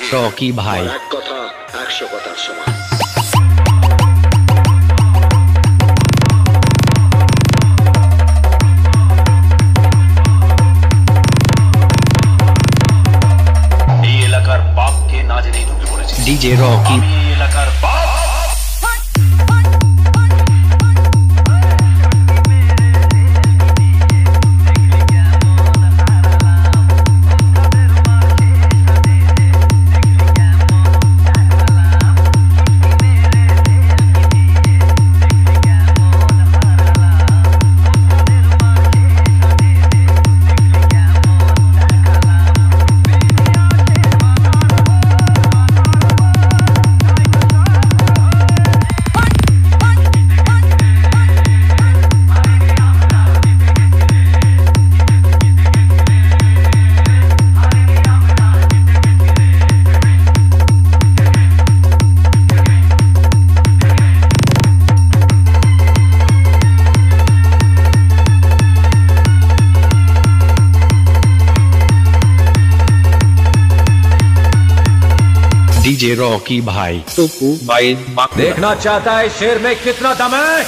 Rocky ভাই এক কথা 100 কথার সমান। এই এলাকার বাপকে না জেনেই ঢুকে পড়েছে। ডিজে রকি আমি এই এলাকার বাপ। डीजे रॉकी भाई टुकू भाई देखना चाहता है शेर में कितना दम है।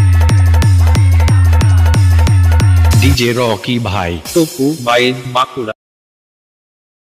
डीजे रॉकी भाई टुकू भाई बांकुड़ा।